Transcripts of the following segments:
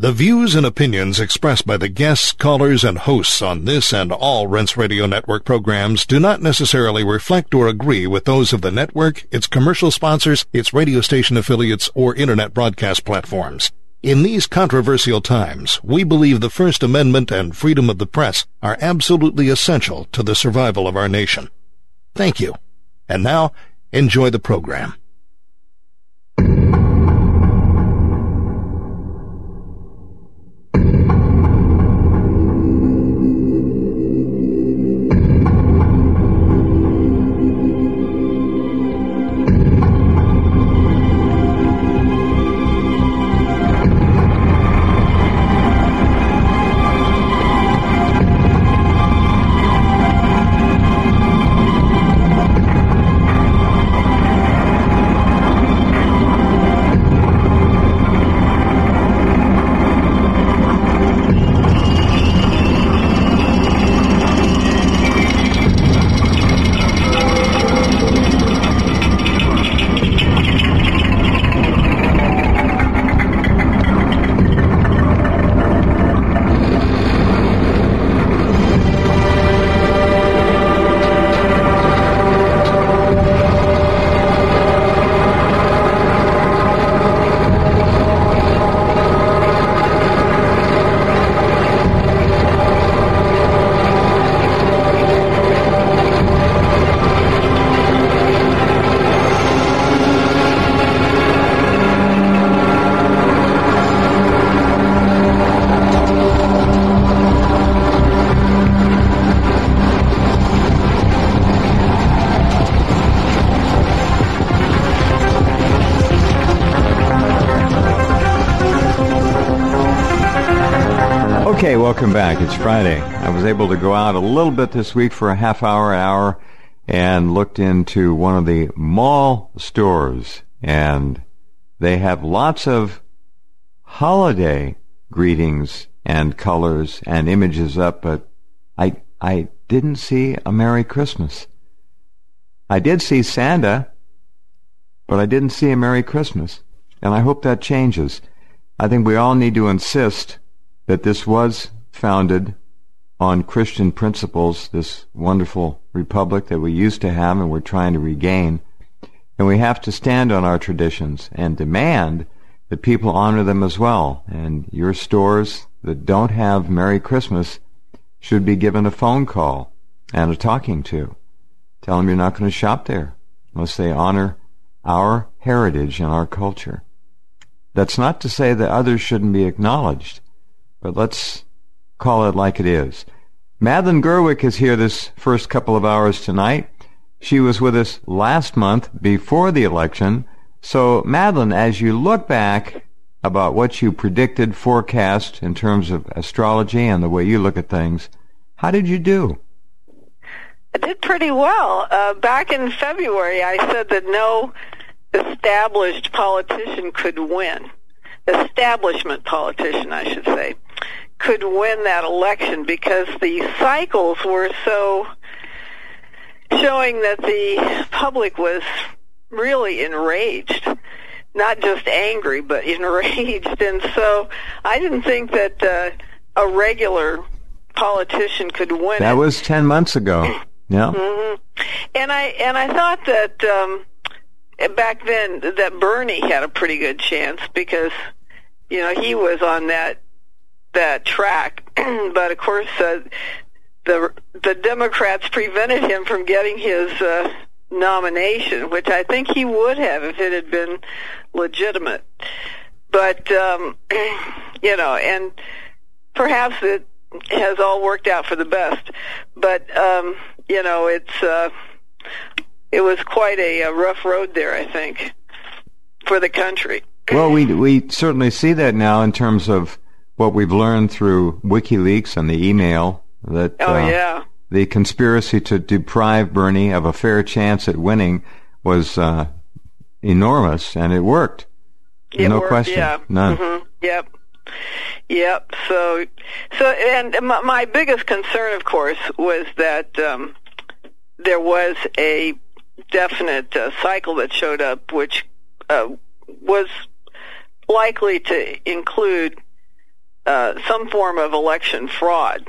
The views and opinions expressed by the guests, callers, and hosts on this and all Rense Radio Network programs do not necessarily reflect or agree with those of the network, its commercial sponsors, its radio station affiliates, or internet broadcast platforms. In these controversial times, we believe the First Amendment and freedom of the press are absolutely essential to the survival of our nation. Thank you. And now, enjoy the program. Okay, welcome back. It's Friday. I was able to go out a little bit this week for a half hour, and looked into one of the mall stores, and they have lots of holiday greetings and colors and images up, but I didn't see a Merry Christmas. I did see Santa, but I didn't see a Merry Christmas, and I hope that changes. I think we all need to insist that this was founded on Christian principles, this wonderful republic that we used to have and we're trying to regain. And we have to stand on our traditions and demand that people honor them as well. And your stores that don't have Merry Christmas should be given a phone call and a talking to. Tell them you're not going to shop there unless they honor our heritage and our culture. That's not to say that others shouldn't be acknowledged, but let's call it like it is. Madeline Gerwick is here this first couple of hours tonight. She was with us last month before the election. So, Madeline, as you look back about what you predicted, forecast in terms of astrology and the way you look at things, how did you do? I did pretty well. Back in February, I said that no established politician could win. Establishment politician, I should say, could win that election because the cycles were so showing that the public was really enraged, not just angry, but enraged. And so I didn't think that a regular politician could win. That was 10 months ago. Yeah. Mm-hmm. And I thought that back then that Bernie had a pretty good chance because, you know, he was on that track. But of course, the Democrats prevented him from getting his nomination, which I think he would have if it had been legitimate. But you know, and perhaps it has all worked out for the best. But you know, it was quite a rough road there, I think, for the country. Well, we certainly see that now in terms of what we've learned through WikiLeaks and the email that the conspiracy to deprive Bernie of a fair chance at winning was enormous, and it worked. No question. Yeah. None. Mm-hmm. Yep. So, and my biggest concern, of course, was that there was a definite cycle that showed up, which was likely to include some form of election fraud.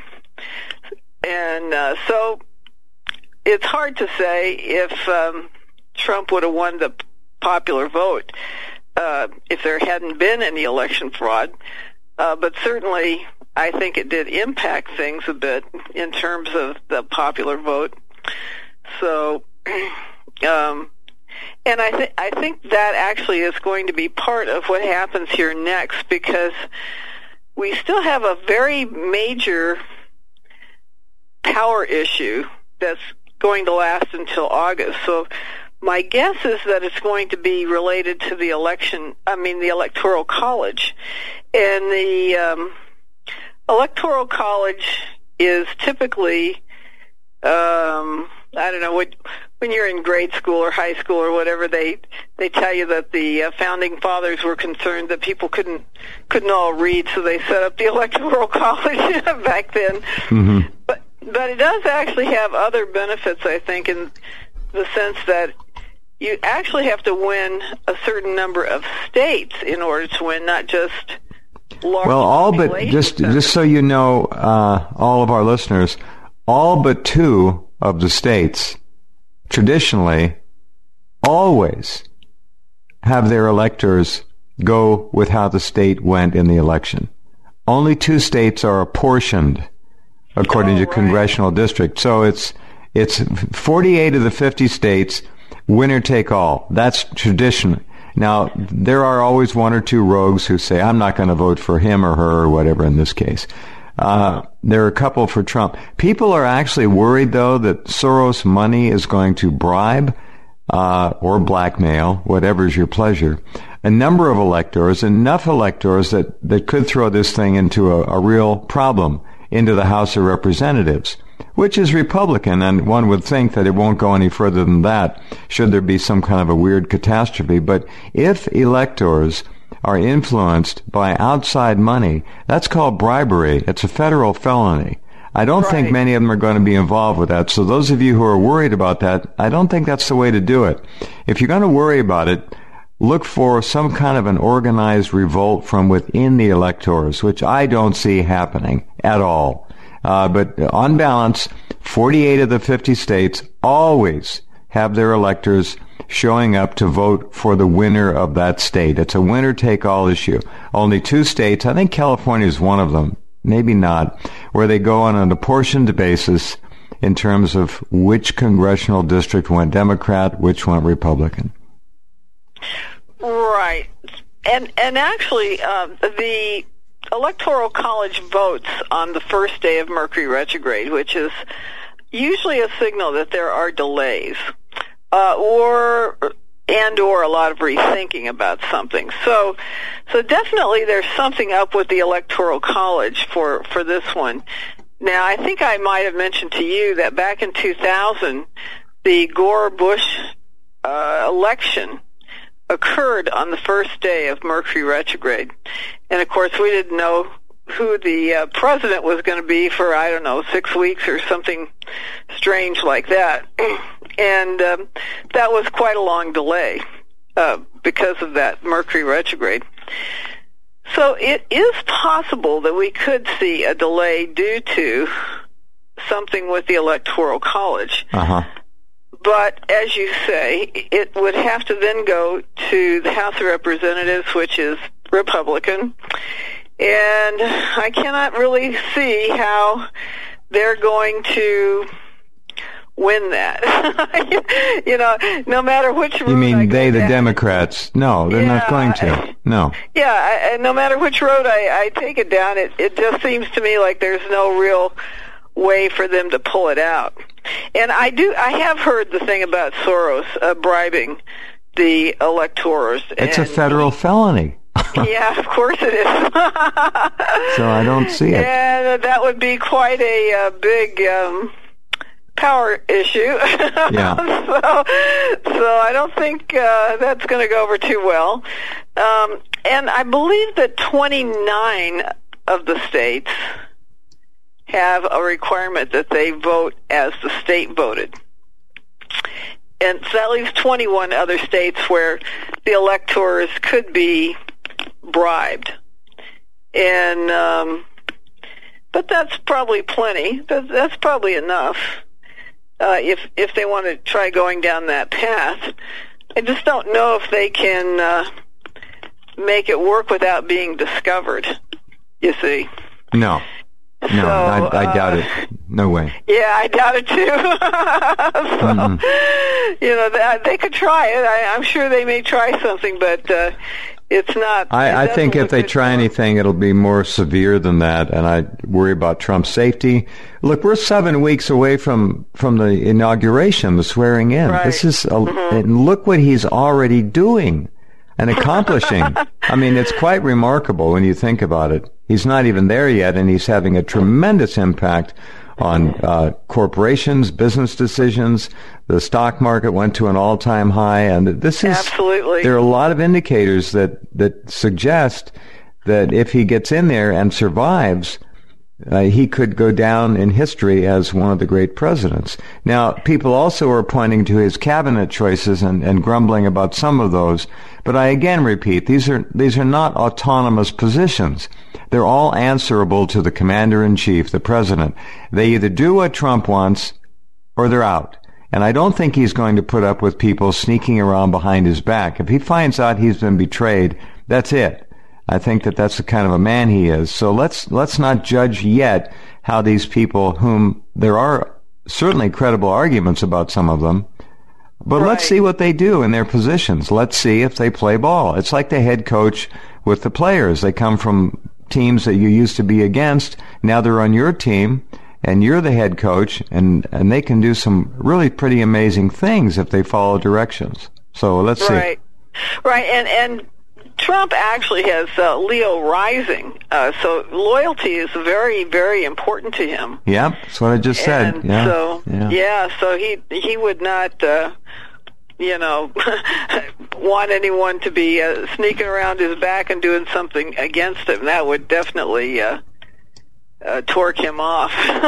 And so it's hard to say if Trump would have won the popular vote if there hadn't been any election fraud. But certainly I think it did impact things a bit in terms of the popular vote. So, and I think that actually is going to be part of what happens here next, because we still have a very major power issue that's going to last until August. So my guess is that it's going to be related to the the Electoral College. And the Electoral College is typically, I don't know, when you're in grade school or high school or whatever, they tell you that the founding fathers were concerned that people couldn't all read, so they set up the Electoral College back then. Mm-hmm. But it does actually have other benefits, I think, in the sense that you actually have to win a certain number of states in order to win, not just large. Well, all but just so you know, all of our listeners, all but 2 of the states traditionally always have their electors go with how the state went in the election. Only 2 states are apportioned according to congressional district. So it's 48 of the 50 states, winner take all. That's tradition. Now, there are always 1 or 2 rogues who say, I'm not going to vote for him or her or whatever in this case. There are a couple for Trump. People are actually worried, though, that Soros money is going to bribe or blackmail, whatever's your pleasure, a number of electors, enough electors that could throw this thing into a real problem into the House of Representatives, which is Republican, and one would think that it won't go any further than that should there be some kind of a weird catastrophe. But if electors are influenced by outside money, that's called bribery. It's a federal felony. I don't think many of them are going to be involved with that. So those of you who are worried about that, I don't think that's the way to do it. If you're going to worry about it, look for some kind of an organized revolt from within the electors, which I don't see happening at all. But on balance, 48 of the 50 states always have their electors showing up to vote for the winner of that state. It's a winner-take-all issue. Only 2 states, I think California is one of them, maybe not, where they go on an apportioned basis in terms of which congressional district went Democrat, which went Republican. Right. And actually, the Electoral College votes on the first day of Mercury retrograde, which is usually a signal that there are delays, or a lot of rethinking about something. So definitely there's something up with the Electoral College for this one. Now, I think I might have mentioned to you that back in 2000, the Gore-Bush election occurred on the first day of Mercury retrograde. And, of course, we didn't know who the president was going to be for, 6 weeks or something strange like that. And that was quite a long delay because of that Mercury retrograde. So it is possible that we could see a delay due to something with the Electoral College. Uh-huh. But, as you say, it would have to then go to the House of Representatives, which is Republican. And I cannot really see how they're going to win that. No matter which road. You mean the Democrats? No, they're not going to. No. Yeah, no matter which road I take it down, it just seems to me like there's no real way for them to pull it out. And I have heard the thing about Soros bribing the electors. It's a federal felony. Yeah, of course it is. So I don't see it. Yeah, that would be quite a big power issue. Yeah. So I don't think that's going to go over too well. And I believe that 29 of the states have a requirement that they vote as the state voted. And so that leaves 21 other states where the electors could be bribed. And but that's probably plenty. That's probably enough if they want to try going down that path. I just don't know if they can make it work without being discovered, you see. No, I doubt it. No way. Yeah, I doubt it too. So, they could try it. I'm sure they may try something, but it's not. I think if they try anything, it'll be more severe than that, and I worry about Trump's safety. Look, we're 7 weeks away from the inauguration, the swearing in. Right. This is, and look what he's already doing and accomplishing. I mean, it's quite remarkable when you think about it. He's not even there yet, and he's having a tremendous impact on corporations, business decisions. The stock market went to an all-time high, and this is absolutely. There are a lot of indicators that suggest that if he gets in there and survives, he could go down in history as one of the great presidents. Now, people also are pointing to his cabinet choices and grumbling about some of those. But I again repeat, these are not autonomous positions. They're all answerable to the commander-in-chief, the president. They either do what Trump wants or they're out. And I don't think he's going to put up with people sneaking around behind his back. If he finds out he's been betrayed, that's it. I think that that's the kind of a man he is. So let's not judge yet how these people, whom there are certainly credible arguments about some of them, but right. Let's see what they do in their positions. Let's see if they play ball. It's like the head coach with the players. They come from teams that you used to be against. Now they're on your team, and you're the head coach, and they can do some really pretty amazing things if they follow directions. So let's see. Right, and Trump actually has Leo rising, so loyalty is very, very important to him. Yeah, that's what I just said. And yeah. So he would not, want anyone to be sneaking around his back and doing something against him. That would definitely torque him off.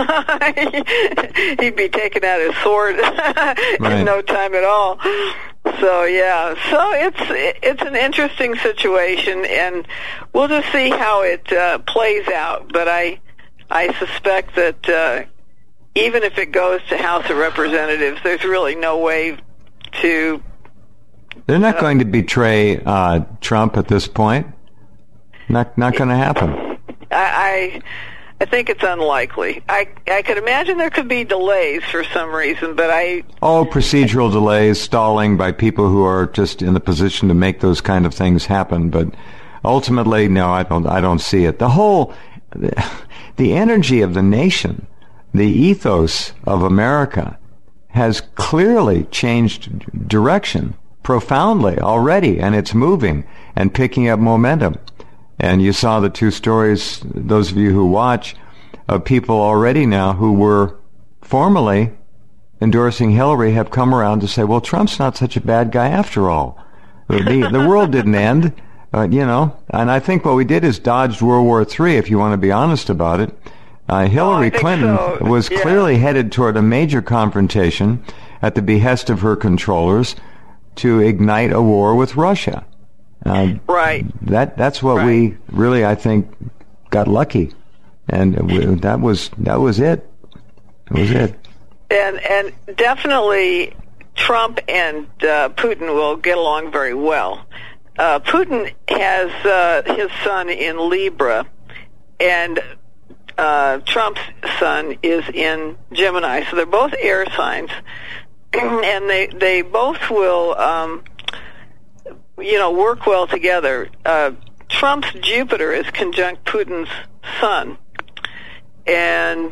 He'd be taking out his sword in no time at all. So it's an interesting situation, and we'll just see how it plays out. But I suspect that even if it goes to House of Representatives, there's really no way to. They're not going to betray Trump at this point. Not going to happen. I think it's unlikely. I could imagine there could be delays for some reason, but procedural delays, stalling by people who are just in the position to make those kind of things happen. But ultimately, no, I don't see it. The energy of the nation, the ethos of America, has clearly changed direction profoundly already, and it's moving and picking up momentum. And you saw the two stories, those of you who watch, of people already now who were formally endorsing Hillary have come around to say, well, Trump's not such a bad guy after all. The world didn't end, and I think what we did is dodged World War III, if you want to be honest about it. Hillary Clinton was clearly headed toward a major confrontation at the behest of her controllers to ignite a war with Russia. Right. That's what we really, I think, got lucky, and that was it. That was it. And definitely, Trump and Putin will get along very well. Putin has his sun in Libra, and Trump's sun is in Gemini, so they're both air signs, and they both will. Work well together. Trump's Jupiter is conjunct Putin's Sun. And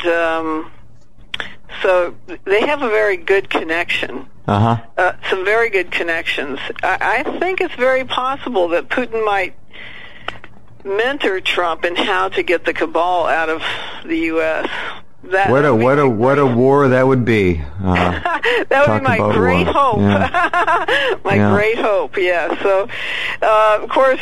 so they have a very good connection. Some very good connections. I think it's very possible that Putin might mentor Trump in how to get the cabal out of the U.S. What a war that would be. That would be my great hope. Yeah. Great hope, yeah. So, of course,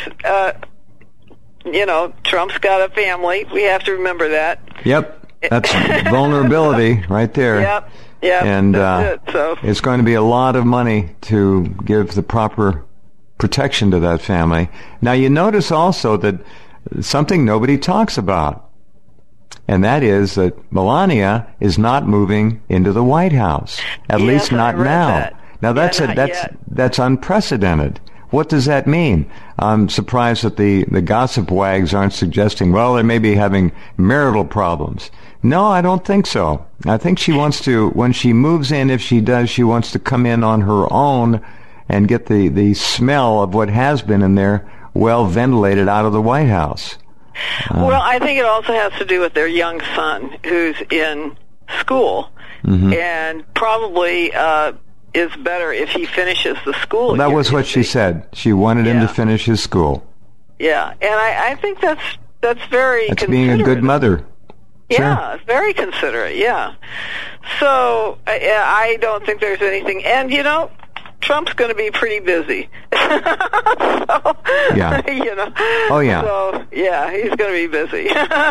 Trump's got a family. We have to remember that. Yep. That's vulnerability right there. Yep. And it's going to be a lot of money to give the proper protection to that family. Now, you notice also that something nobody talks about. And that is that Melania is not moving into the White House. At least not now. That. Now that's unprecedented. What does that mean? I'm surprised that the gossip wags aren't suggesting, well, they may be having marital problems. No, I don't think so. I think she wants to, when she moves in, if she does, she wants to come in on her own and get the smell of what has been in there well ventilated out of the White House. Well, I think it also has to do with their young son who's in school, and probably is better if he finishes the school. Well, that was what she said. She wanted him to finish his school. Yeah, and I think that's very That's considerate. being a good mother. Yeah, very considerate, yeah. So I don't think there's anything. And, you know, Trump's going to be pretty busy. So, yeah. You know. Oh, yeah. So, yeah, he's going to be busy.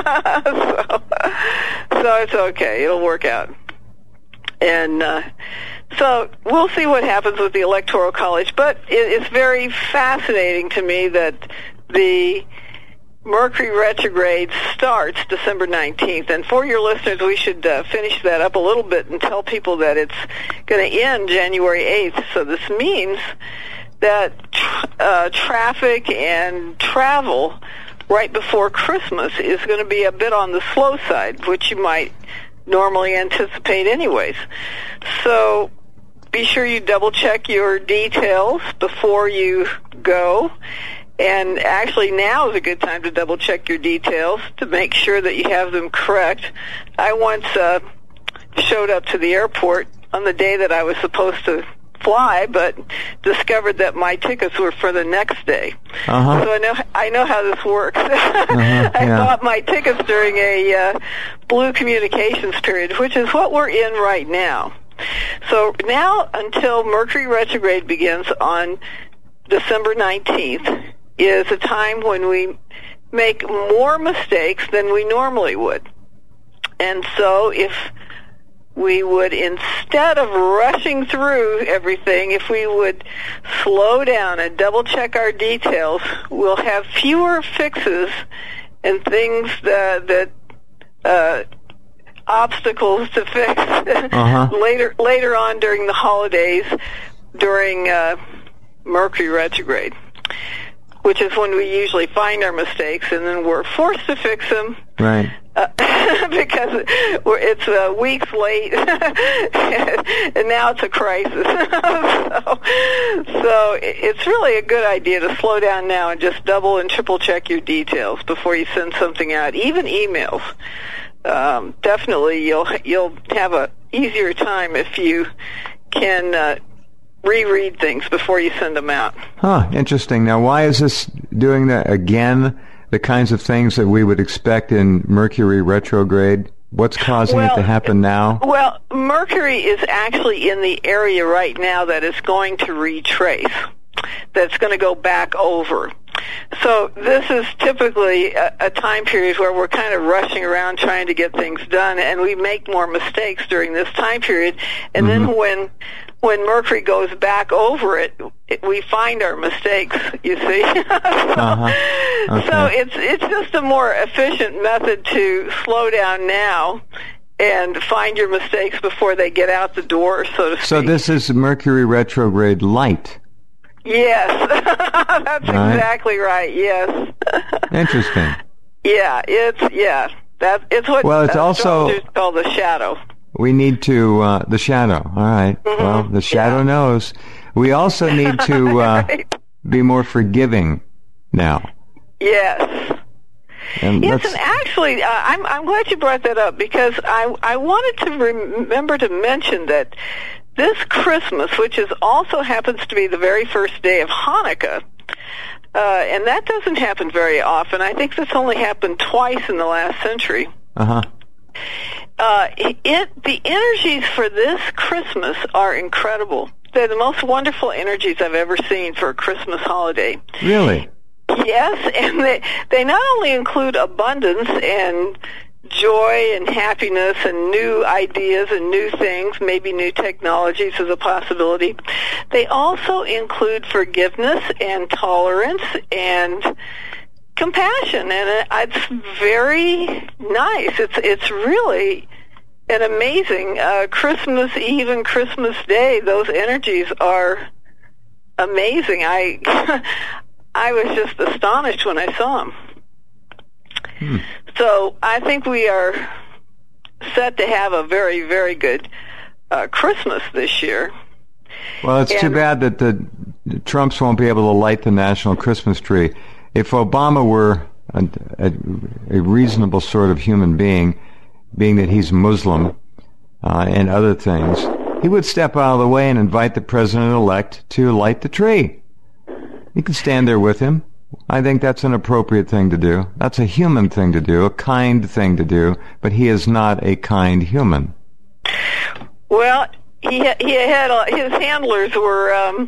So it's okay. It'll work out. And so we'll see what happens with the Electoral College. But it's very fascinating to me that the Mercury retrograde starts December 19th. And for your listeners, we should finish that up a little bit and tell people that it's going to end January 8th. So this means that traffic and travel right before Christmas is going to be a bit on the slow side, which you might normally anticipate anyways. So be sure you double-check your details before you go. And actually, now is a good time to double-check your details to make sure that you have them correct. I once showed up to the airport on the day that I was supposed to fly, but discovered that my tickets were for the next day. So I know how this works. I bought my tickets during a blue communications period, which is what we're in right now. So now until Mercury retrograde begins on December 19th, is a time when we make more mistakes than we normally would. And so if we would, instead of rushing through everything, if we would slow down and double-check our details, we'll have fewer fixes and things that obstacles to fix later on during the holidays, during Mercury retrograde, which is when we usually find our mistakes, and then we're forced to fix them. Right. Because it's weeks late, and now it's a crisis. So it's really a good idea to slow down now and just double and triple check your details before you send something out, even emails. Definitely, you'll have a easier time if you can reread things before you send them out. Interesting. Now, why is this doing that again? The kinds of things that we would expect in Mercury retrograde? What's causing it to happen now? Well, Mercury is actually in the area right now that is going to retrace, that's going to go back over. So this is typically a time period where we're kind of rushing around trying to get things done, and we make more mistakes during this time period. And then when Mercury goes back over it, we find our mistakes, you see. So it's just a more efficient method to slow down now and find your mistakes before they get out the door, so to speak. So this is Mercury retrograde light. Yes, that's exactly right. Yes. Interesting. Yeah, it's what it's also called the shadow. We need to the shadow. All right. Well, the shadow knows. We also need to be more forgiving now. Yes. And actually, I'm glad you brought that up, because I wanted to remember to mention that this Christmas, which also happens to be the very first day of Hanukkah, and that doesn't happen very often. I think that's only happened twice in the last century. The energies for this Christmas are incredible. They're the most wonderful energies I've ever seen for a Christmas holiday. Really? Yes, and they not only include abundance and joy and happiness and new ideas and new things, maybe new technologies is a possibility. They also include forgiveness and tolerance and compassion, and it's very nice. It's really an amazing Christmas Eve and Christmas Day. Those energies are amazing. I was just astonished when I saw them. So I think we are set to have a very, very good Christmas this year. Well, it's too bad that the Trumps won't be able to light the national Christmas tree. If Obama were a reasonable sort of human being that he's Muslim and other things, he would step out of the way and invite the president-elect to light the tree. You can stand there with him. I think that's an appropriate thing to do. That's a human thing to do, a kind thing to do, but he is not a kind human. Well, he had his handlers were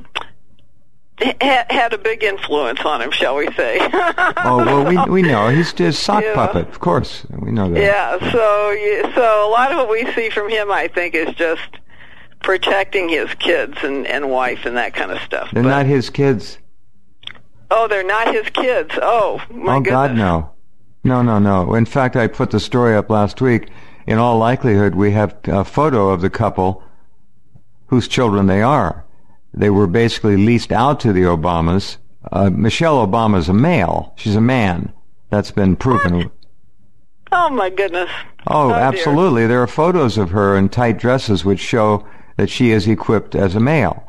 had a big influence on him, shall we say? Oh, well, we know he's just sock puppet, of course. We know that. Yeah, so a lot of what we see from him, I think, is just protecting his kids and wife and that kind of stuff. They're not his kids. Oh, they're not his kids. Oh, my goodness. God, no. No. In fact, I put the story up last week. In all likelihood, we have a photo of the couple whose children they are. They were basically leased out to the Obamas. Michelle Obama's a male. She's a man. That's been proven. What? Oh, my goodness. Oh, absolutely. Dear. There are photos of her in tight dresses which show that she is equipped as a male.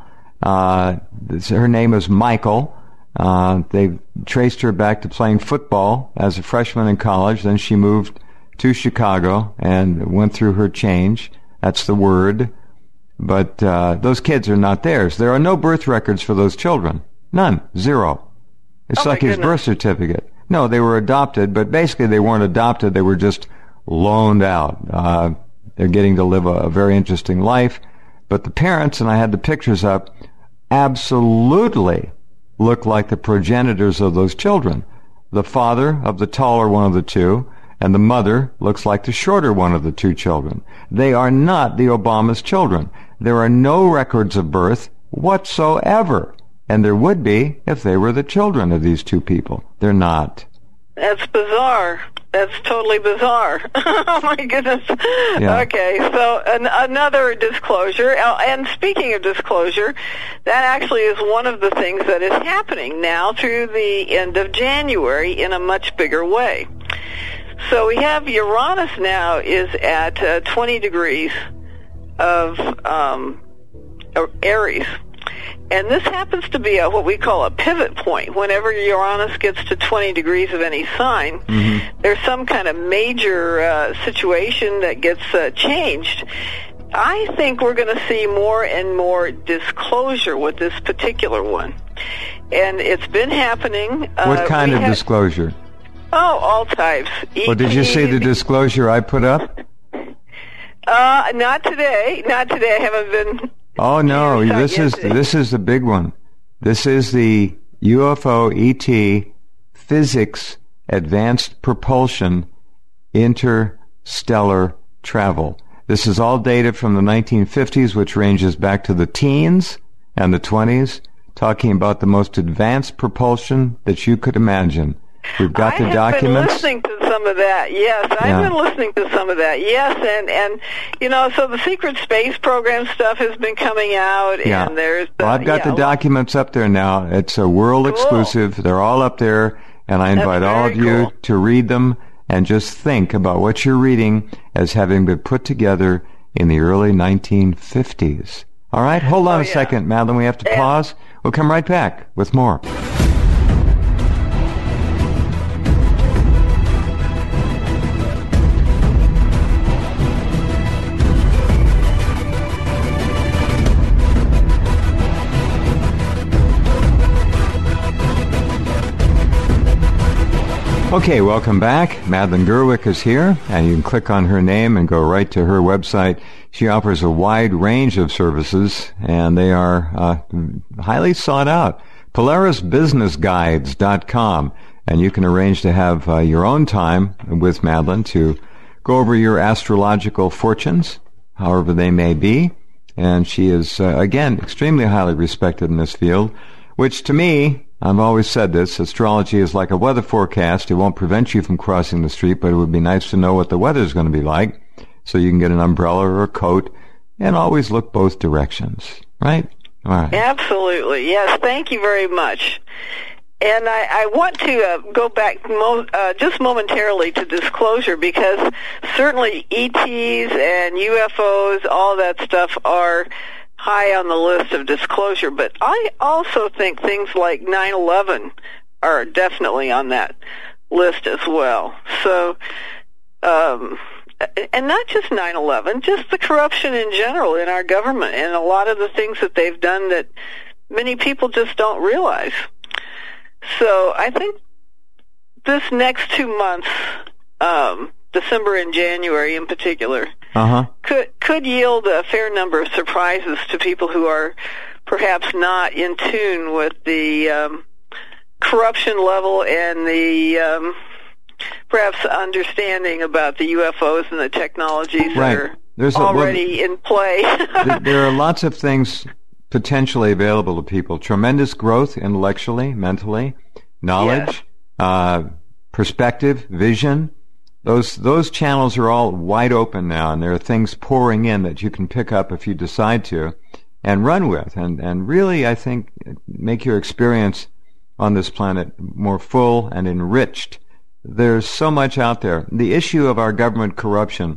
Her name is Michael. They traced her back to playing football as a freshman in college. Then she moved to Chicago and went through her change. That's the word. But those kids are not theirs. There are no birth records for those children. None. Zero. It's like his birth certificate. No, they were adopted, but basically they weren't adopted. They were just loaned out. They're getting to live a very interesting life. But the parents, and I had the pictures up, absolutely look like the progenitors of those children. The father of the taller one of the two, and the mother looks like the shorter one of the two children. They are not the Obama's children. There are no records of birth whatsoever. And there would be if they were the children of these two people. They're not. That's bizarre. That's totally bizarre. Oh, my goodness. Yeah. Okay, so another disclosure. And speaking of disclosure, that actually is one of the things that is happening now through the end of January in a much bigger way. So we have Uranus now is at 20 degrees of Aries. And this happens to be what we call a pivot point. Whenever Uranus gets to 20 degrees of any sign, there's some kind of major situation that gets changed. I think we're going to see more and more disclosure with this particular one. And it's been happening. What kind of disclosure? Oh, all types. Well, did you see the disclosure I put up? Not today. Not today. I haven't been... Oh no, this is the big one. This is the UFO ET physics advanced propulsion interstellar travel. This is all data from the 1950s, which ranges back to the teens and the 20s, talking about the most advanced propulsion that you could imagine. We've got the documents. I've been listening to some of that. Yes, I've been listening to some of that. Yes, and you know, so the secret space program stuff has been coming out, and there's. Well, I've got the documents up there now. It's a world exclusive. They're all up there, and I invite all of you to read them and just think about what you're reading as having been put together in the early 1950s. All right, hold on a second, Madeline. We have to pause. We'll come right back with more. Okay, welcome back. Madeline Gerwick is here, and you can click on her name and go right to her website. She offers a wide range of services, and they are highly sought out. PolarisBusinessGuides.com, and you can arrange to have your own time with Madeline to go over your astrological fortunes, however they may be. And she is, again, extremely highly respected in this field, which to me, I've always said this, astrology is like a weather forecast. It won't prevent you from crossing the street, but it would be nice to know what the weather's going to be like so you can get an umbrella or a coat and always look both directions, right? All right. Absolutely. Yes, thank you very much. And I want to go back just momentarily to disclosure, because certainly ETs and UFOs, all that stuff are high on the list of disclosure, but I also think things like 9/11 are definitely on that list as well. So, and not just 9/11, just the corruption in general in our government and a lot of the things that they've done that many people just don't realize. So I think this next 2 months, December and January in particular, could yield a fair number of surprises to people who are perhaps not in tune with the corruption level and the perhaps understanding about the UFOs and the technologies that are already in play. There are lots of things potentially available to people. Tremendous growth intellectually, mentally, knowledge, perspective, vision. Those channels are all wide open now, and there are things pouring in that you can pick up if you decide to and run with, and really, I think, make your experience on this planet more full and enriched. There's so much out there. The issue of our government corruption,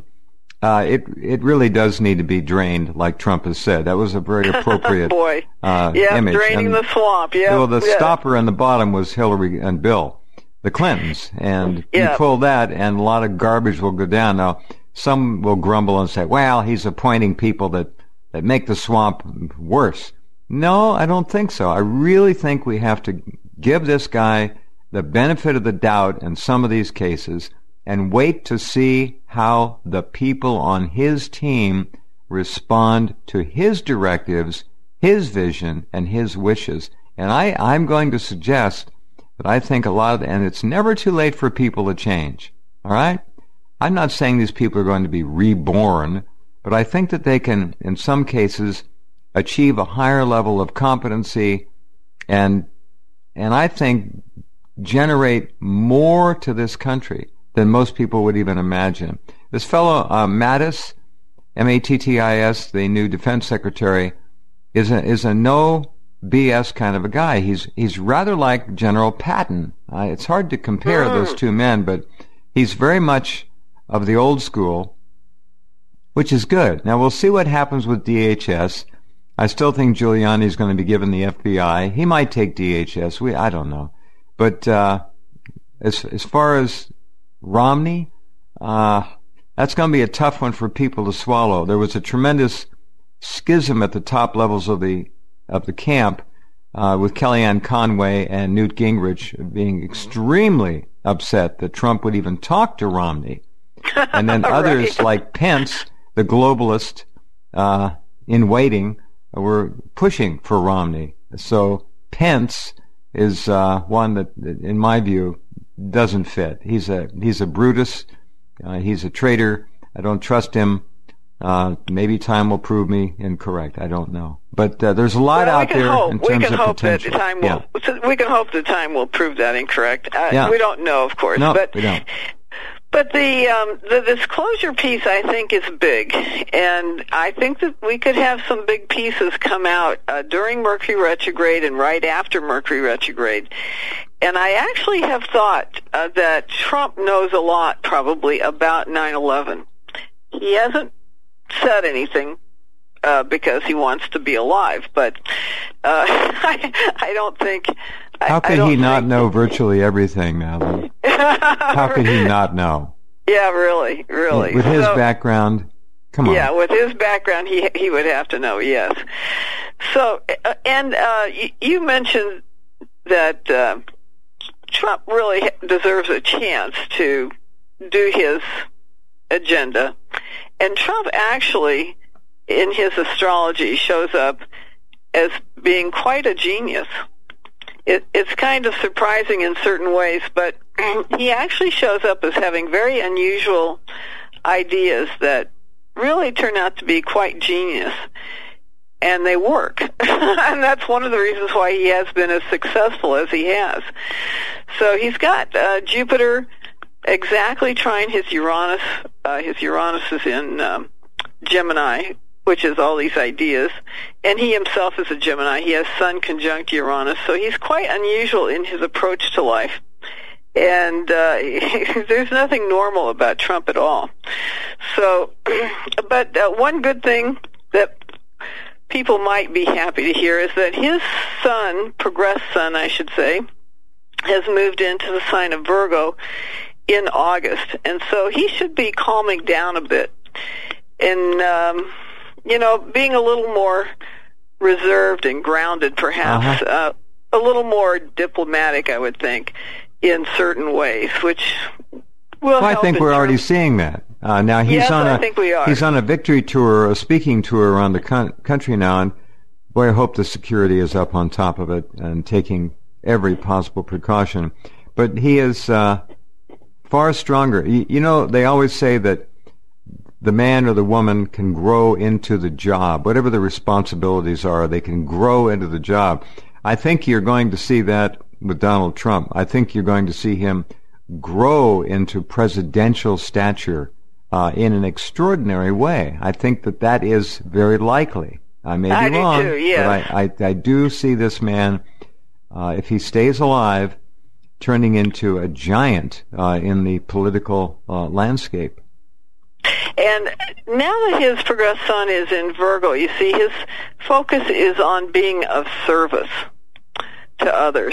it really does need to be drained, like Trump has said. That was a very appropriate image. Draining the swamp. Yeah. Well, the stopper in the bottom was Hillary and Bill, the Clintons, and you pull that, and a lot of garbage will go down. Now, some will grumble and say, "Well, he's appointing people that make the swamp worse." No, I don't think so. I really think we have to give this guy the benefit of the doubt in some of these cases and wait to see how the people on his team respond to his directives, his vision, and his wishes. And I'm going to suggest that I think a lot of, and it's never too late for people to change, all right? I'm not saying these people are going to be reborn, but I think that they can, in some cases, achieve a higher level of competency and I think generate more to this country than most people would even imagine. This fellow, Mattis, M-A-T-T-I-S, the new defense secretary, is a no BS kind of a guy. He's rather like General Patton. It's hard to compare those two men, but he's very much of the old school, which is good. Now, we'll see what happens with DHS. I still think Giuliani's going to be given the FBI. He might take DHS. I don't know. But as far as Romney, that's going to be a tough one for people to swallow. There was a tremendous schism at the top levels of the camp with Kellyanne Conway and Newt Gingrich being extremely upset that Trump would even talk to Romney. And then others like Pence, the globalist in waiting, were pushing for Romney. So Pence is one that, in my view, doesn't fit. He's a Brutus. He's a traitor. I don't trust him. Maybe time will prove me incorrect. I don't know. But there's a lot out there in terms of potential. We can hope that time will prove that incorrect. We don't know, of course. No, but we don't. But the disclosure piece, I think, is big, and I think that we could have some big pieces come out during Mercury retrograde and right after Mercury retrograde. And I actually have thought that Trump knows a lot, probably, about 9/11. He hasn't said anything because he wants to be alive, but I don't think... How could he not know virtually everything now, though? How could he not know? Yeah, really. With his background, come on. Yeah, with his background, he would have to know, yes. So, and you mentioned that Trump really deserves a chance to do his agenda. And Trump actually, in his astrology, shows up as being quite a genius. It's kind of surprising in certain ways, but he actually shows up as having very unusual ideas that really turn out to be quite genius. and they work. And that's one of the reasons why he has been as successful as he has. So he's got Jupiter exactly trine his Uranus. His Uranus is in Gemini, which is all these ideas. And he himself is a Gemini. He has Sun conjunct Uranus. So he's quite unusual in his approach to life. And there's nothing normal about Trump at all. So, but one good thing that people might be happy to hear is that his sun, progressed sun, I should say, has moved into the sign of Virgo in August. And so he should be calming down a bit and, being a little more reserved and grounded, perhaps, a little more diplomatic, I would think, in certain ways, which will help. I think we're already seeing that. Now I think we are. He's on a victory tour, a speaking tour around the country now, and boy, I hope the security is up on top of it and taking every possible precaution. But he is far stronger. They always say that the man or the woman can grow into the job. Whatever the responsibilities are, they can grow into the job. I think you're going to see that with Donald Trump. I think you're going to see him grow into presidential stature in an extraordinary way. I think that is very likely. I may be wrong, too, yeah. But I do see this man, if he stays alive, turning into a giant in the political landscape. And now that his progressed sun is in Virgo, you see, his focus is on being of service to others.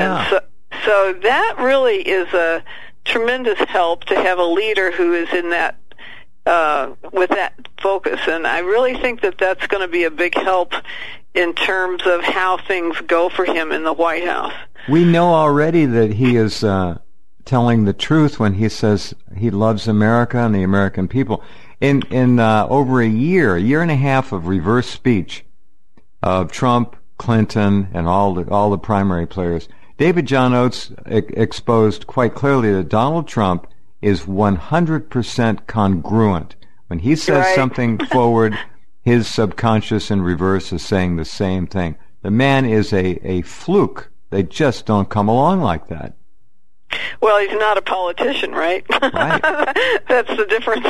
So that really is a tremendous help to have a leader who is in that, with that focus. And I really think that that's going to be a big help in terms of how things go for him in the White House. We know already that he is telling the truth when he says he loves America and the American people. In over a year and a half of reverse speech of Trump, Clinton, and all the primary players, David John Oates exposed quite clearly that Donald Trump is 100% congruent. When he says something forward, his subconscious in reverse is saying the same thing. The man is a fluke. They just don't come along like that. Well, he's not a politician, right? Right. That's the difference.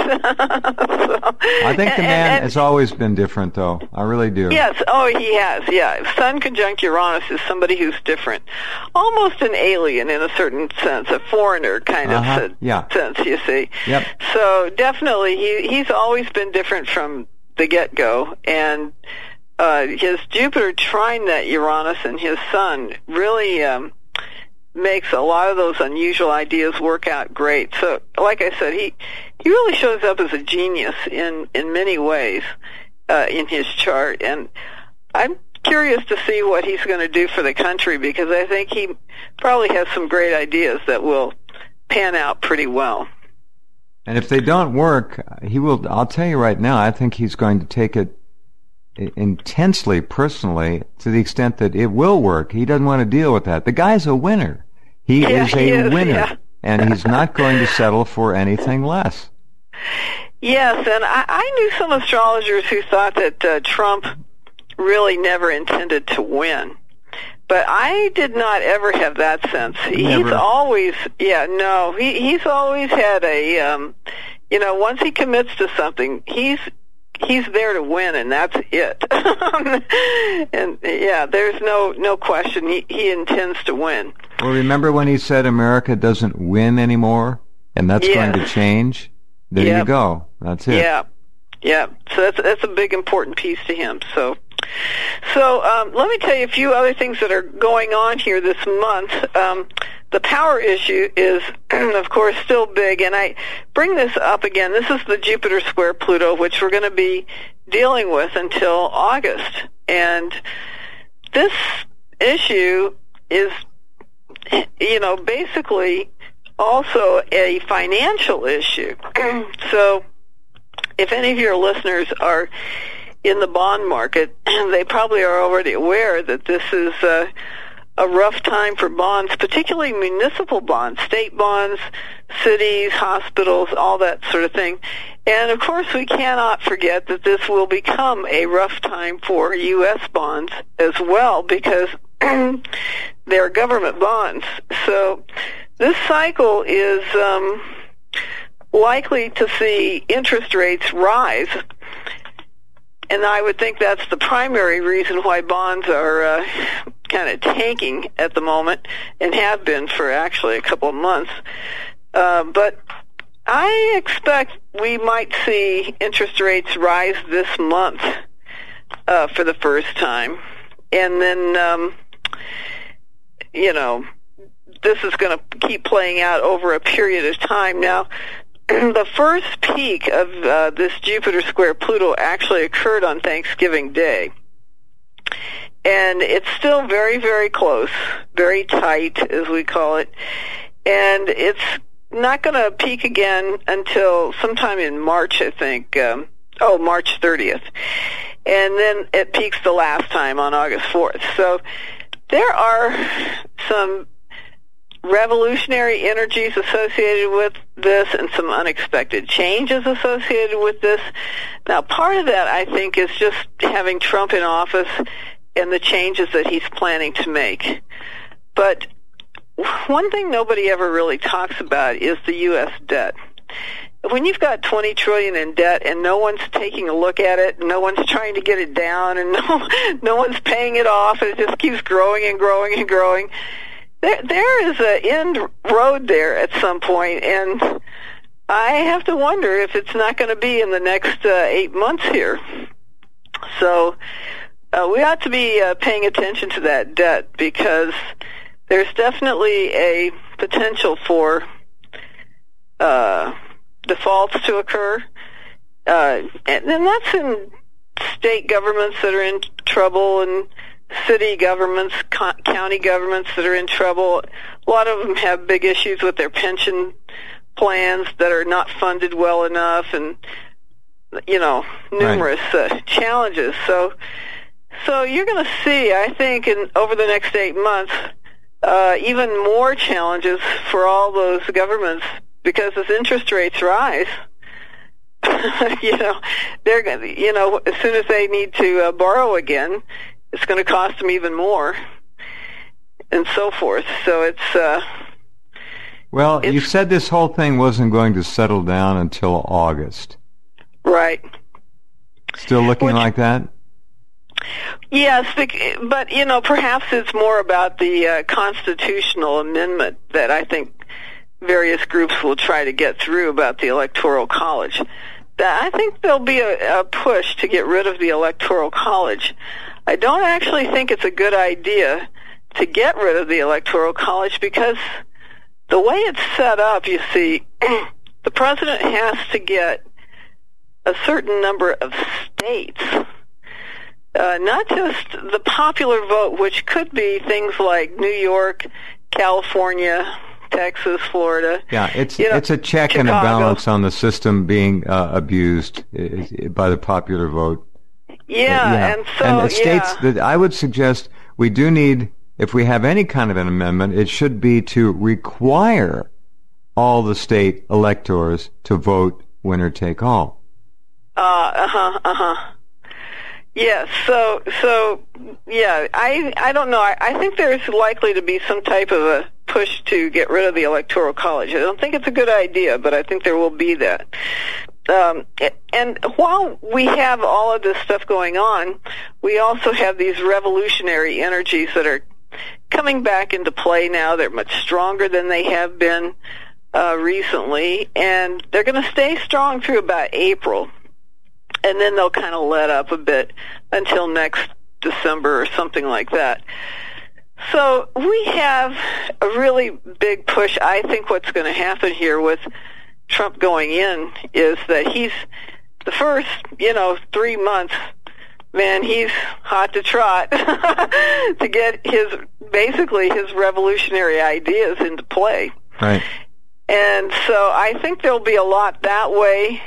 I think the man has always been different, though. I really do. Yes. Oh, he has. Yeah. Sun conjunct Uranus is somebody who's different. Almost an alien in a certain sense, a foreigner kind of sense, you see. Yep. So definitely he's always been different from the get-go. And his Jupiter trine that Uranus and his Sun really makes a lot of those unusual ideas work out great. So, like I said, he really shows up as a genius in many ways in his chart, and I'm curious to see what he's going to do for the country, because I think he probably has some great ideas that will pan out pretty well. And if they don't work, he will. I'll tell you right now, I think he's going to take it intensely personally, to the extent that it will work. He doesn't want to deal with that. The guy's a winner. He is a winner, and he's not going to settle for anything less. Yes, and I knew some astrologers who thought that Trump really never intended to win. But I did not ever have that sense. Never. He's always, he's always had a, once he commits to something, he's there to win, and that's it. And there's no question. He intends to win. Well, remember when he said America doesn't win anymore, and that's going to change? There you go. That's it. Yeah. So that's a big important piece to him. So let me tell you a few other things that are going on here this month. The power issue is, of course, still big, and I bring this up again. This is the Jupiter square Pluto, which we're going to be dealing with until August. And this issue is, basically also a financial issue. So if any of your listeners are in the bond market, they probably are already aware that this is a rough time for bonds, particularly municipal bonds, state bonds, cities, hospitals, all that sort of thing. And, of course, we cannot forget that this will become a rough time for U.S. bonds as well, because they're government bonds. So this cycle is likely to see interest rates rise. And I would think that's the primary reason why bonds are kind of tanking at the moment, and have been for actually a couple of months. But I expect we might see interest rates rise this month for the first time. And then, this is going to keep playing out over a period of time. Now, the first peak of this Jupiter square Pluto actually occurred on Thanksgiving Day. And it's still very, very close, very tight, as we call it. And it's not going to peak again until sometime in March, I think. March 30th. And then it peaks the last time on August 4th. So there are some revolutionary energies associated with this and some unexpected changes associated with this. Now, part of that, I think, is just having Trump in office and the changes that he's planning to make. But one thing nobody ever really talks about is the U.S. debt. When you've got $20 trillion in debt and no one's taking a look at it, no one's trying to get it down, and no one's paying it off, and it just keeps growing and growing and growing, there is an end road there at some point, and I have to wonder if it's not going to be in the next 8 months here. So we ought to be paying attention to that debt, because there's definitely a potential for defaults to occur, and that's in state governments that are in trouble, and city governments, county governments that are in trouble. A lot of them have big issues with their pension plans that are not funded well enough, and numerous challenges. So you're going to see, I think, over the next 8 months, even more challenges for all those governments, because as interest rates rise, they're going to, as soon as they need to borrow again, it's going to cost them even more, and so forth. So it's you said this whole thing wasn't going to settle down until August. Right. Still looking like that? Yes, but perhaps it's more about the constitutional amendment that I think various groups will try to get through about the Electoral College. I think there'll be a push to get rid of the Electoral College. I don't actually think it's a good idea to get rid of the Electoral College, because the way it's set up, you see, the president has to get a certain number of states, not just the popular vote, which could be things like New York, California, Texas, Florida. Yeah, it's a check Chicago. And a balance on the system being abused by the popular vote. Yeah, and so the states that I would suggest we do need, if we have any kind of an amendment, it should be to require all the state electors to vote winner take all. Yes, so I don't know. I think there's likely to be some type of a push to get rid of the Electoral College. I don't think it's a good idea, but I think there will be that. And while we have all of this stuff going on, we also have these revolutionary energies that are coming back into play now. They're much stronger than they have been recently, and they're going to stay strong through about April. And then they'll kind of let up a bit until next December or something like that. So we have a really big push. I think what's going to happen here with Trump going in is that he's, the first, 3 months, man, he's hot to trot to get his revolutionary ideas into play. Right. And so I think there'll be a lot that way.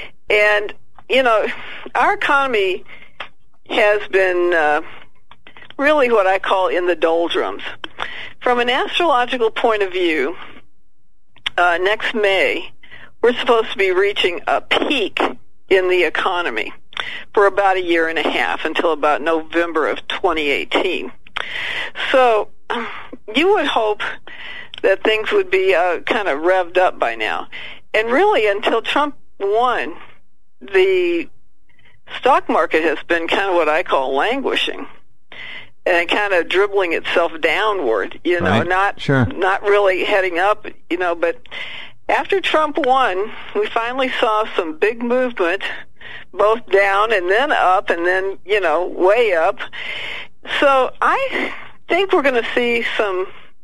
And our economy has been really what I call in the doldrums. From an astrological point of view, next May, we're supposed to be reaching a peak in the economy for about a year and a half until about November of 2018. So you would hope that things would be kind of revved up by now. And really, until Trump won, the stock market has been kind of what I call languishing and kind of dribbling itself downward, right. not really heading up, but after Trump won, we finally saw some big movement, both down and then up and then, way up. So I think we're going to see some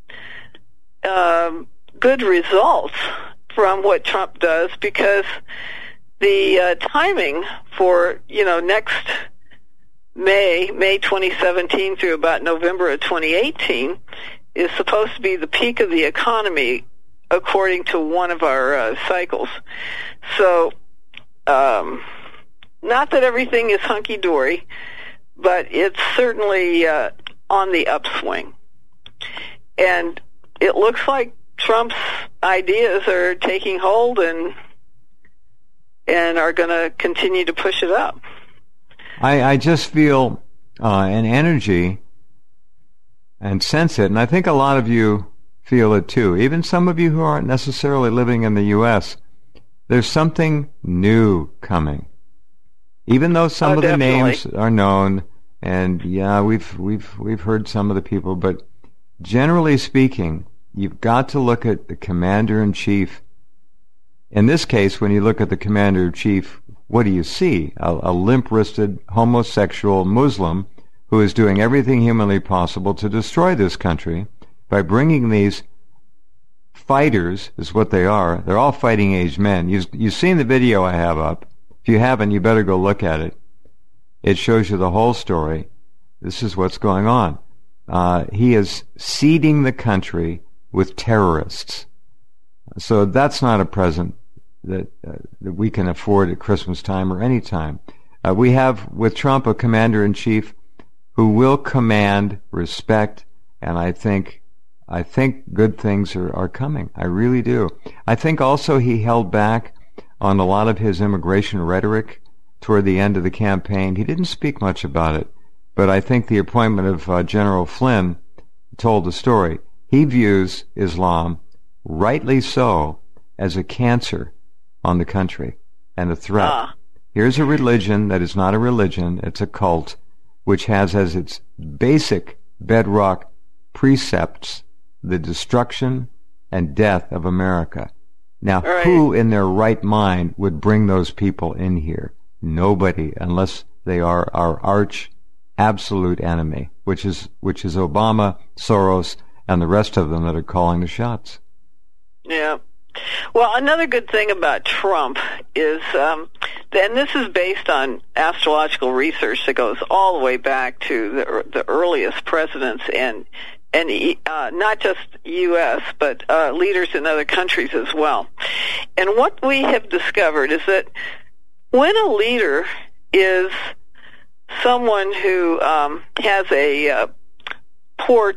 good results from what Trump does, because the timing for, next May 2017 through about November of 2018 is supposed to be the peak of the economy according to one of our cycles. So, not that everything is hunky-dory, but it's certainly on the upswing. And it looks like Trump's ideas are taking hold and are going to continue to push it up. I just feel an energy and sense it, and I think a lot of you feel it too. Even some of you who aren't necessarily living in the U.S., there's something new coming. Even though some of the names are known, and yeah, we've heard some of the people, but generally speaking, you've got to look at the commander-in-chief. In this case, when you look at the commander-in-chief, what do you see? A limp-wristed homosexual Muslim who is doing everything humanly possible to destroy this country by bringing these fighters, is what they are. They're all fighting-age men. You've seen the video I have up. If you haven't, you better go look at it. It shows you the whole story. This is what's going on. He is seeding the country with terrorists. So that's not a present that we can afford at Christmas time or any time. We have with Trump a commander-in-chief who will command respect, and I think good things are coming. I really do. I think also he held back on a lot of his immigration rhetoric toward the end of the campaign. He didn't speak much about it, but I think the appointment of General Flynn told the story. He views Islam, rightly so, as a cancer on the country and a threat. Here's a religion that is not a religion, it's a cult, which has as its basic bedrock precepts the destruction and death of America. Now, who in their right mind would bring those people in here? Nobody, unless they are our arch absolute enemy, which is Obama, Soros, and the rest of them that are calling the shots. Yeah. Well, another good thing about Trump is, and this is based on astrological research that goes all the way back to the earliest presidents and not just U.S., but leaders in other countries as well. And what we have discovered is that when a leader is someone who has a poor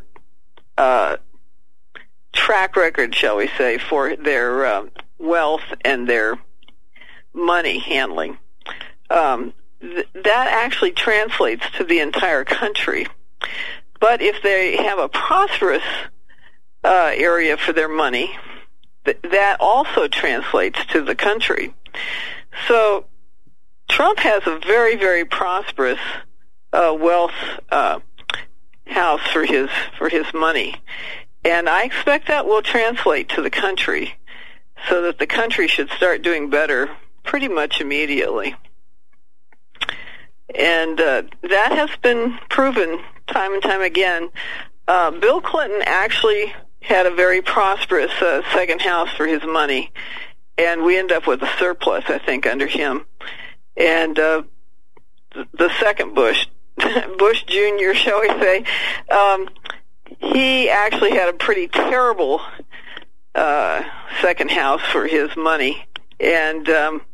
track record, shall we say, for their wealth and their money handling, that actually translates to the entire country. But if they have a prosperous area for their money, that also translates to the country. So Trump has a very, very prosperous wealth house for his money. And I expect that will translate to the country so that the country should start doing better pretty much immediately. And that has been proven time and time again. Bill Clinton actually had a very prosperous second house for his money, and we end up with a surplus, I think, under him. And the second Bush, Bush Jr., shall we say, he actually had a pretty terrible second house for his money. And,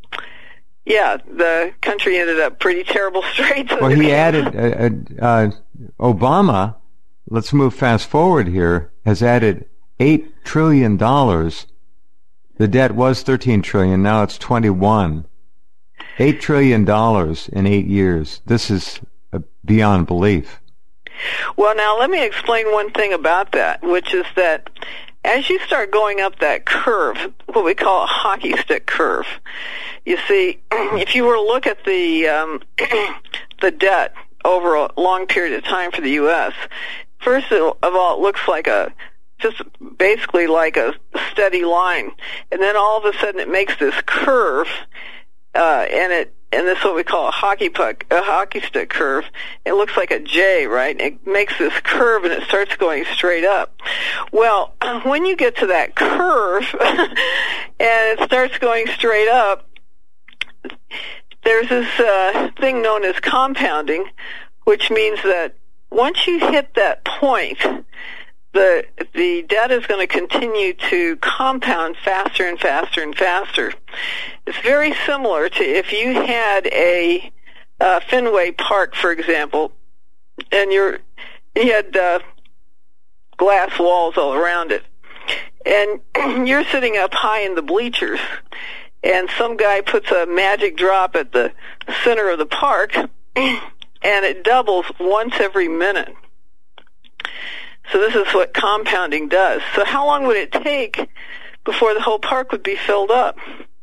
the country ended up pretty terrible straits. Well, he added Obama, let's move fast forward here, has added $8 trillion. The debt was $13 trillion. Now it's $21. $8 trillion in 8 years. This is beyond belief. Well, now let me explain one thing about that, which is that as you start going up that curve, what we call a hockey stick curve, you see, if you were to look at the debt over a long period of time for the U.S., first of all, it looks like just basically like a steady line, and then all of a sudden it makes this curve, and this is what we call a hockey stick curve. It looks like a J, right? It makes this curve and it starts going straight up. Well, when you get to that curve and it starts going straight up, there's this thing known as compounding, which means that once you hit that point, the debt is going to continue to compound faster and faster and faster. It's very similar to if you had a Fenway Park, for example, and you had glass walls all around it, and you're sitting up high in the bleachers, and some guy puts a magic drop at the center of the park, and it doubles once every minute. So this is what compounding does. So how long would it take before the whole park would be filled up?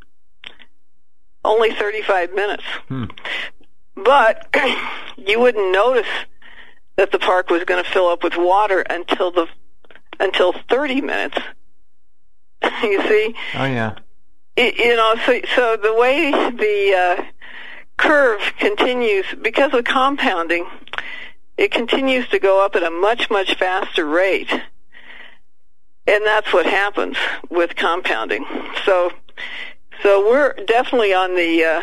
Only 35 minutes. But you wouldn't notice that the park was going to fill up with water until 30 minutes. You see? Oh, yeah. So the way the curve continues, because of compounding, it continues to go up at a much, much faster rate. And that's what happens with compounding. So we're definitely on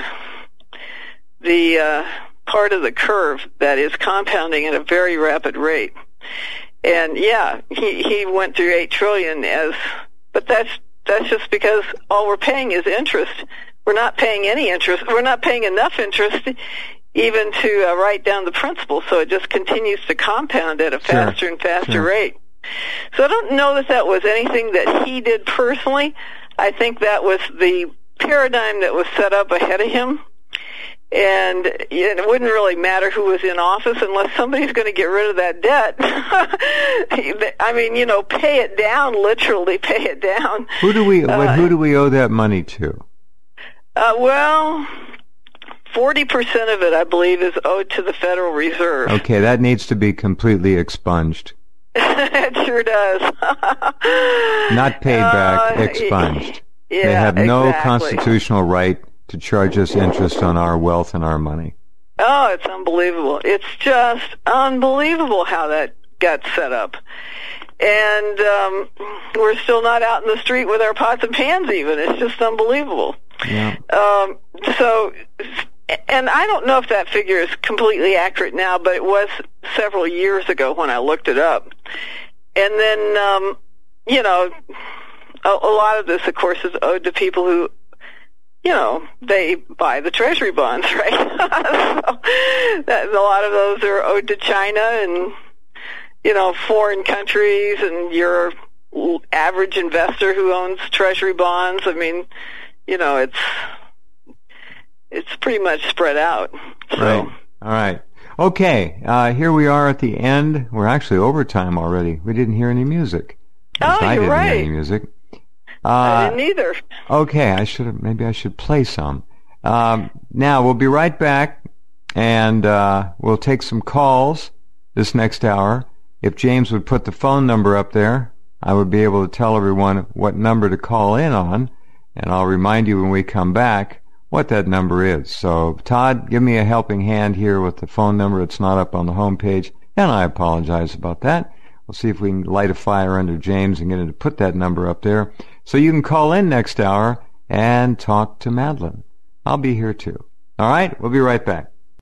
the part of the curve that is compounding at a very rapid rate. And yeah, he went through $8 trillion but that's just because all we're paying is interest. We're not paying any interest. We're not paying enough interest even to write down the principal, so it just continues to compound at a faster and faster rate. So I don't know that was anything that he did personally. I think that was the paradigm that was set up ahead of him, and it wouldn't really matter who was in office unless somebody's going to get rid of that debt. I mean, pay it down, literally pay it down. Who do we owe that money to? Well, 40% of it, I believe, is owed to the Federal Reserve. Okay, that needs to be completely expunged. It sure does. Not paid back, expunged. Yeah, they have no exactly. Constitutional right to charge us interest on our wealth and our money. Oh, it's unbelievable. It's just unbelievable how that got set up. And we're still not out in the street with our pots and pans even. It's just unbelievable. Yeah. And I don't know if that figure is completely accurate now, but it was several years ago when I looked it up. And then, a lot of this, of course, is owed to people who, they buy the treasury bonds, right? A lot of those are owed to China and, foreign countries and your average investor who owns treasury bonds. I mean, it's pretty much spread out. So. Right. All right. Okay. Here we are at the end. We're actually over time already. We didn't hear any music. Oh, you're right. I didn't hear any music. I didn't either. Okay. Maybe I should play some. Now we'll be right back, and we'll take some calls this next hour. If James would put the phone number up there, I would be able to tell everyone what number to call in on, and I'll remind you when we come back what that number is. So, Todd, give me a helping hand here with the phone number. It's not up on the home page, and I apologize about that. We'll see if we can light a fire under James and get him to put that number up there. So you can call in next hour and talk to Madeline. I'll be here too. All right? We'll be right back.